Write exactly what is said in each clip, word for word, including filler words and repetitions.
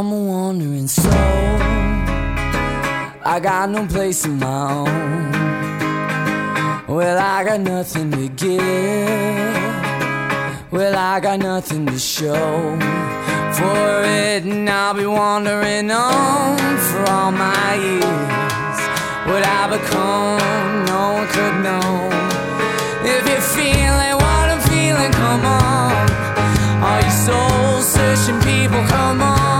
I'm a wandering soul. I got no place of my own. Well, I got nothing to give. Well, I got nothing to show for it, and I'll be wandering on for all my years. What I become, no one could know. If you're feeling what I'm feeling, come on. All you soul-searching people, come on.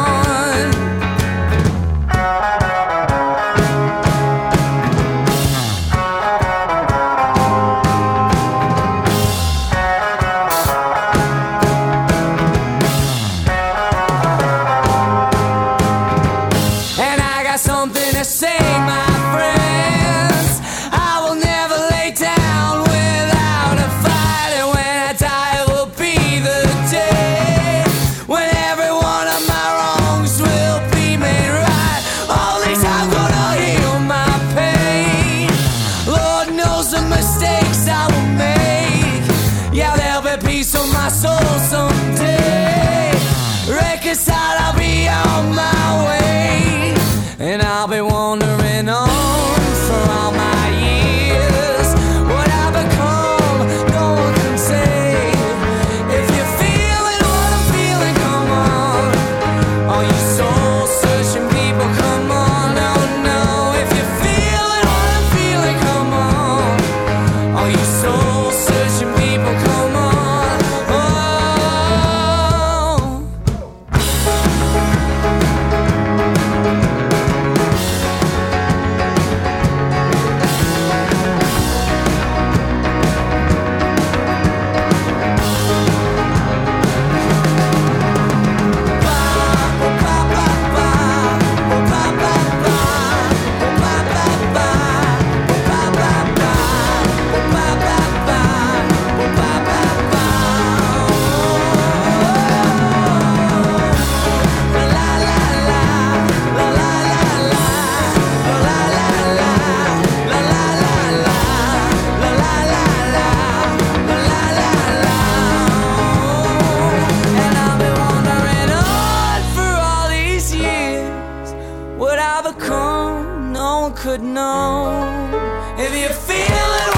And I got something to say, my friends. I will never lay down without a fight, and when I die it will be the day when every one of my wrongs will be made right. Only time gonna heal my pain. Lord knows the mistakes I will make. Yeah, there'll be peace on my soul someday. Reconciled, I'll be on my way, and I'll be wandering on for all my years. What I become, no one can say. If you're feeling what I'm feeling, come on. All you soul-searching people, come on. Oh no, if you're feeling what I'm feeling, come on. All you soul-searching people, come on. Oh. And I've been wandering on for all these years. What I become, no one could know. If you're feeling